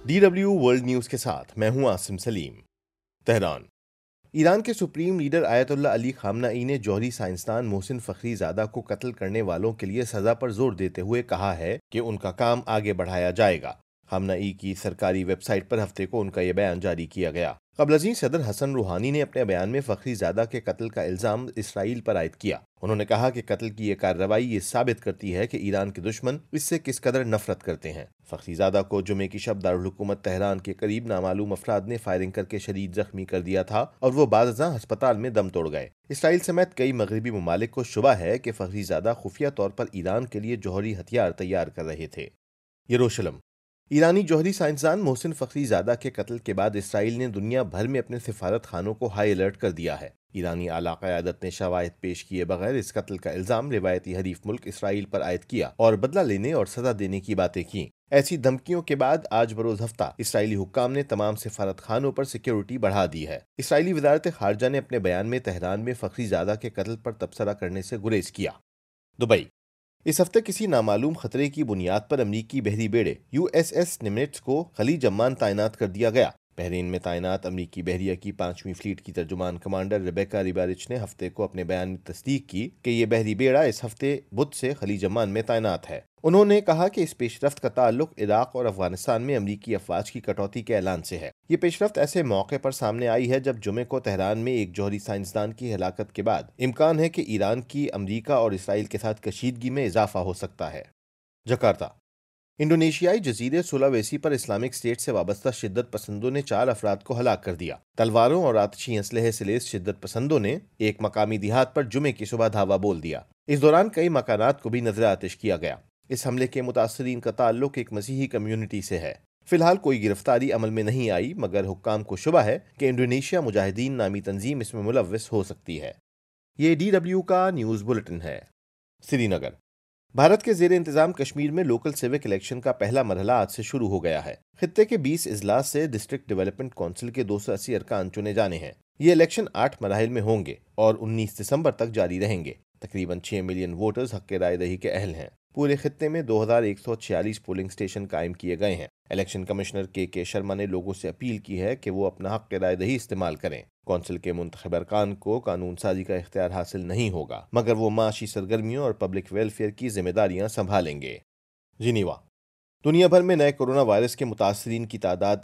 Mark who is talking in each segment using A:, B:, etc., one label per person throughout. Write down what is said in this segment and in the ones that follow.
A: DW world news के साथ मैं हूं आसिम सलीम। तेहरान। ईरान के supreme leader Ayatollah Ali Khamenei ने जौहरी साइंसदान मोहसिन फखरीजादा को कत्ल करने वालों के लिए सजा पर जोर देते हुए कहा है कि उनका काम आगे बढ़ाया जाएगा। खामनाई की सरकारी वेबसाइट पर हफ्ते को उनका यह बयान जारी किया गया। क़ब्ल सदर हसन रूहानी ने अपने बयान में फखरीजादा के कत्ल का इल्जाम इसराइल पर आयद किया। उन्होंने कहा कि कत्ल की यह कार्रवाई ये साबित करती है कि ईरान के दुश्मन इससे किस कदर नफरत करते हैं। फखरीजादा को जुमे की शब दारुल हुकूमत तेहरान के करीब नामालूम अफराद ने फायरिंग करके शदीद जख्मी कर दिया था और वो बादअज़ां अस्पताल में दम तोड़ गए। इसराइल समेत कई मगरबी ममालिक को शुबा है कि फखरीजादा खुफिया तौर पर ईरान के लिए जौहरी हथियार तैयार कर रहे थे। यरूशलम। ईरानी जौहरी साइंसदान मोहसिन फखरीजादा के कत्ल के बाद इसराइल ने दुनिया भर में अपने सिफारत खानों को हाई अलर्ट कर दिया है। ईरानी आला क़यादत ने शवाहिद पेश किए बगैर इस कत्ल का इल्जाम रिवायती हरीफ मुल्क इसराइल पर आयद किया और बदला लेने और सजा देने की बातें की। ऐसी धमकियों के बाद आज बरोज हफ्ता इसराइली हुक्काम ने तमाम सिफारत खानों पर सिक्योरिटी बढ़ा दी है। इसराइली वज़ारत ख़ारजा ने अपने बयान में तेहरान में फखरीजादा के कत्ल पर तबसरा करने से गुरेज किया। दुबई। इस हफ्ते किसी नामालूम खतरे की बुनियाद पर अमरीकी बहरी बेड़े USS निमिट्ज़ को खलीज अम्मान तैनात कर दिया गया। बहरीन में तैनात अमरीकी बहरिया की 5वीं फ्लीट की तर्जुमान कमांडर रेबेका रिबारिच ने हफ्ते को अपने बयान में तस्दीक की कि ये बहरी बेड़ा इस हफ्ते बुध से खलीज अम्मान में तैनात है। उन्होंने कहा कि इस पेशरफ्त का ताल्लुक इराक और अफगानिस्तान में अमरीकी अफवाज की कटौती के ऐलान से है। ये पेशरफ्त ऐसे मौके पर सामने आई है जब जुमे को तेहरान में एक जौहरी साइंसदान की हलाकत के बाद इम्कान है कि ईरान की अमरीका और इसराइल के साथ कशीदगी में इजाफा हो सकता है। जकार्ता। इंडोनेशियाई जजीरे सुलावेसी पर इस्लामिक स्टेट से वाबस्ता शिद्दत पसंदों ने 4 अफराद को हलाक कर दिया। तलवारों और आतिशी असलहे से लैस शिद्दत पसंदों ने एक मकामी देहात पर जुमे की सुबह धावा बोल दिया। इस दौरान कई मकानात को भी नजर आतिश किया गया। इस हमले के मुतासरीन का ताल्लुक एक मसीही कम्युनिटी से है। फिलहाल कोई गिरफ्तारी अमल में नहीं आई, मगर हुक्काम को शुबा है कि इंडोनेशिया मुजाहिदीन नामी तंजीम इसमें मुलव्वस हो सकती है। ये DW का न्यूज़ बुलेटिन है। श्रीनगर। भारत के ज़ेर इंतज़ाम कश्मीर में लोकल सिविक इलेक्शन का पहला मरहला आज से शुरू हो गया है। खित्ते के 20 इजलास से डिस्ट्रिक्ट डेवलपमेंट काउंसिल के 280 अरकान चुने जाने हैं। ये इलेक्शन 8 मराहिल में होंगे और 19 दिसंबर तक जारी रहेंगे। तकरीबन 6 मिलियन वोटर्स हक़ राय दही के अहल हैं। पूरे खित्ते में 2146 पोलिंग स्टेशन कायम किए गए हैं। इलेक्शन कमिश्नर के शर्मा ने लोगों से अपील की है कि वो अपना हक़ राय दही इस्तेमाल करें। कौंसिल के मुंतखब अरकान को कानून साजी का इख्तियार हासिल नहीं होगा, मगर वो माशी सरगर्मियों और पब्लिक वेलफेयर की जिम्मेदारियां संभालेंगे। जिनीवा। दुनिया भर में नए कोरोना वायरस के मुतासरीन की तादाद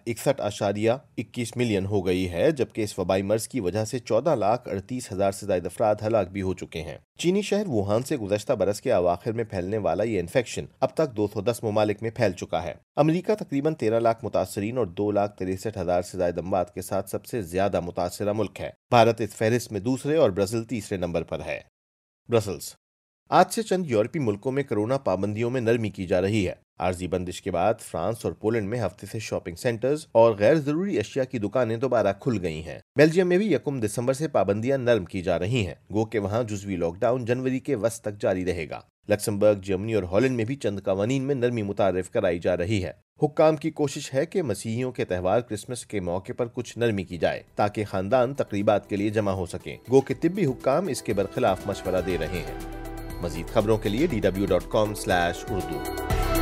A: 61.21 मिलियन हो गई है, जबकि इस वबाई मर्ज की वजह से 14,38,000 से ज्यादा अफराद हलाक भी हो चुके हैं। चीनी शहर वुहान से गुज़श्ता बरस के अवाखिर में फैलने वाला ये इन्फेक्शन अब तक 210 ममालिक में फैल चुका है। अमरीका तकरीबन 13 लाख मुतासरीन और 2,63,000 से ज्यादा अमवात के साथ सबसे ज्यादा मुतासरा मुल्क है। भारत इस फहरिस्त में दूसरे और ब्राजील तीसरे नंबर पर है। ब्रसल्स। आज से चंद यूरोपीय मुल्कों में कोरोना पाबंदियों में नरमी की जा रही है। आर्जी बंदिश के बाद फ्रांस और पोलैंड में हफ्ते से शॉपिंग सेंटर्स और गैर जरूरी अशिया की दुकानें दोबारा खुल गई हैं। बेल्जियम में भी 1 दिसंबर से पाबंदियां नरम की जा रही हैं, गो के वहां जुजवी लॉकडाउन जनवरी के वस्त तक जारी रहेगा। लक्समबर्ग, जर्मनी और हॉलैंड में भी चंद कवानीन में नरमी मुतारिफ कराई जा रही है। हुक्काम की कोशिश है कि मसीहियों के त्यौहार क्रिसमस के मौके पर कुछ नरमी की जाए ताकि खानदान तकरीबात के लिए जमा हो सकें। गो के तिब्बी हुक्काम इसके बरखिलाफ मशवरा दे रहे हैं। मजीद खबरों के लिए dw.com/urdu